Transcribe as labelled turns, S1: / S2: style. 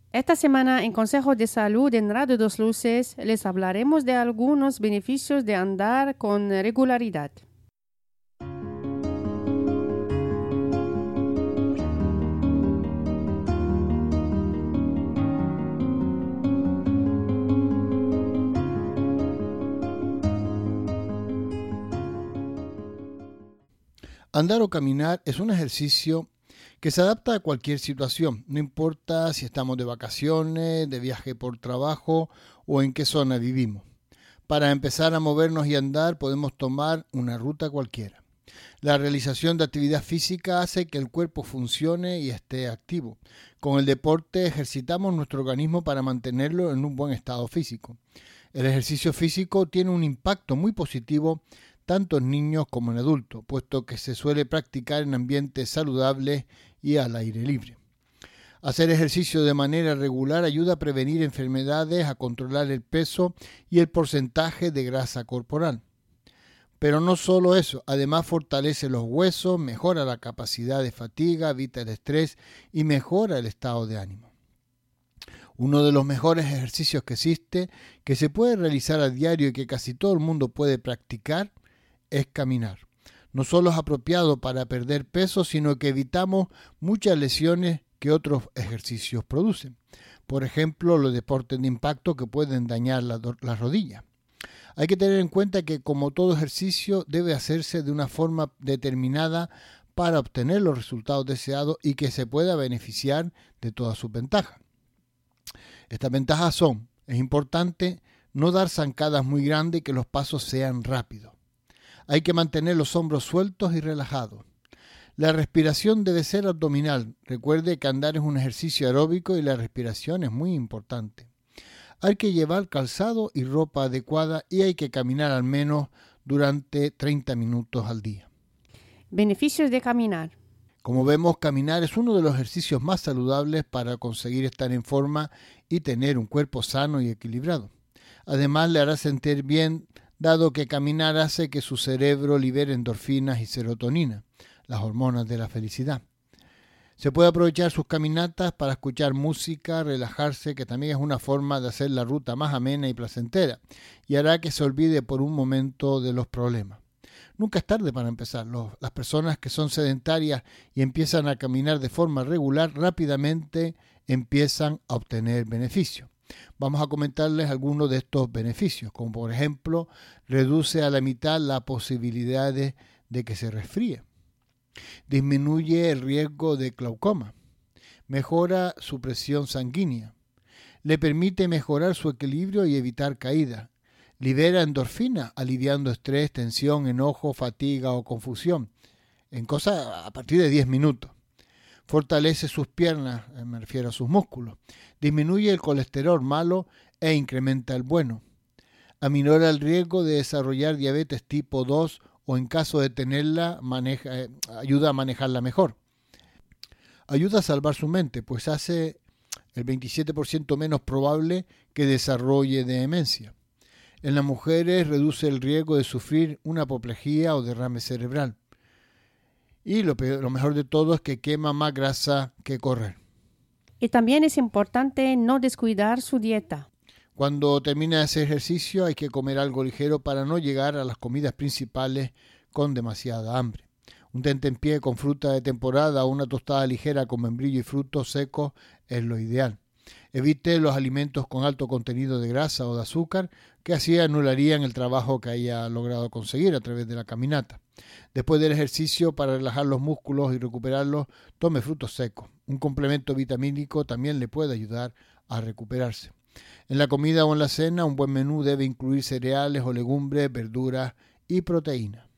S1: Esta semana en Consejo de Salud en Radio Dos Luces les hablaremos de algunos beneficios de andar con regularidad.
S2: Andar o caminar es un ejercicio que se adapta a cualquier situación, no importa si estamos de vacaciones, de viaje por trabajo o en qué zona vivimos. Para empezar a movernos y andar podemos tomar una ruta cualquiera. La realización de actividad física hace que el cuerpo funcione y esté activo. Con el deporte ejercitamos nuestro organismo para mantenerlo en un buen estado físico. El ejercicio físico tiene un impacto muy positivo tanto en niños como en adultos, puesto que se suele practicar en ambientes saludables y al aire libre. Hacer ejercicio de manera regular ayuda a prevenir enfermedades, a controlar el peso y el porcentaje de grasa corporal. Pero no solo eso, además fortalece los huesos, mejora la capacidad de fatiga, evita el estrés y mejora el estado de ánimo. Uno de los mejores ejercicios que existe, que se puede realizar a diario y que casi todo el mundo puede practicar, es caminar. No solo es apropiado para perder peso, sino que evitamos muchas lesiones que otros ejercicios producen. Por ejemplo, los deportes de impacto que pueden dañar las rodillas. Hay que tener en cuenta que, como todo ejercicio, debe hacerse de una forma determinada para obtener los resultados deseados y que se pueda beneficiar de todas sus ventajas. Estas ventajas son: es importante no dar zancadas muy grandes y que los pasos sean rápidos. Hay que mantener los hombros sueltos y relajados. La respiración debe ser abdominal. Recuerde que andar es un ejercicio aeróbico y la respiración es muy importante. Hay que llevar calzado y ropa adecuada y hay que caminar al menos durante 30 minutos al día.
S1: Beneficios de caminar.
S2: Como vemos, caminar es uno de los ejercicios más saludables para conseguir estar en forma y tener un cuerpo sano y equilibrado. Además, le hará sentir bien, dado que caminar hace que su cerebro libere endorfinas y serotonina, las hormonas de la felicidad. Se puede aprovechar sus caminatas para escuchar música, relajarse, que también es una forma de hacer la ruta más amena y placentera, y hará que se olvide por un momento de los problemas. Nunca es tarde para empezar. Las personas que son sedentarias y empiezan a caminar de forma regular, rápidamente empiezan a obtener beneficios. Vamos a comentarles algunos de estos beneficios, como por ejemplo, reduce a la mitad las posibilidades de que se resfríe. Disminuye el riesgo de glaucoma. Mejora su presión sanguínea. Le permite mejorar su equilibrio y evitar caídas. Libera endorfina, aliviando estrés, tensión, enojo, fatiga o confusión, en cosas a partir de 10 minutos. Fortalece sus piernas, me refiero a sus músculos. Disminuye el colesterol malo e incrementa el bueno. Aminora el riesgo de desarrollar diabetes tipo 2 o en caso de tenerla, ayuda a manejarla mejor. Ayuda a salvar su mente, pues hace el 27% menos probable que desarrolle demencia. En las mujeres reduce el riesgo de sufrir una apoplejía o derrame cerebral. Y lo mejor de todo es que quema más grasa que correr.
S1: Y también es importante no descuidar su dieta.
S2: Cuando termina de hacer ejercicio hay que comer algo ligero para no llegar a las comidas principales con demasiada hambre. Un tentempié con fruta de temporada o una tostada ligera con membrillo y frutos secos es lo ideal. Evite los alimentos con alto contenido de grasa o de azúcar, que así anularían el trabajo que haya logrado conseguir a través de la caminata. Después del ejercicio, para relajar los músculos y recuperarlos, tome frutos secos. Un complemento vitamínico también le puede ayudar a recuperarse. En la comida o en la cena, un buen menú debe incluir cereales o legumbres, verduras y proteínas.